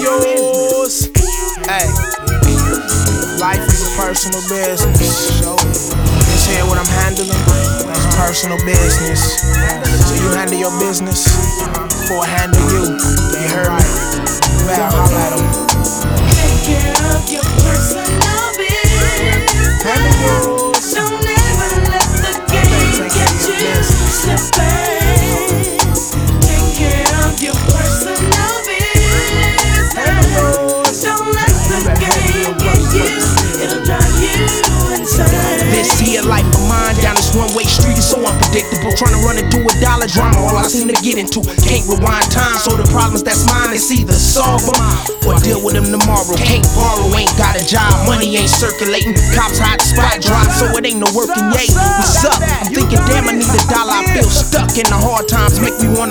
yours. Hey, life is a personal business. This here what I'm handling, that's personal business. So you handle your business before I handle you. You heard me? You better holler at them. Take care of your personal business. Handle yours. Don't ever let the game get you slipping. Take care of your personal business. Don't let the game get you. It'll drive you insane. This here life of mine down this one-way street is so unpredictable. Trying to run it through a dollar drama, all I seem to get into. Can't rewind time, so the problems that's mine is either solve them or deal with them tomorrow. Can't borrow, ain't got a job, money ain't circulating. Cops hot, spot drop, so it ain't no working, yay. What's up? I'm thinking, damn, I need $1. I feel stuck in the hard times, make me wanna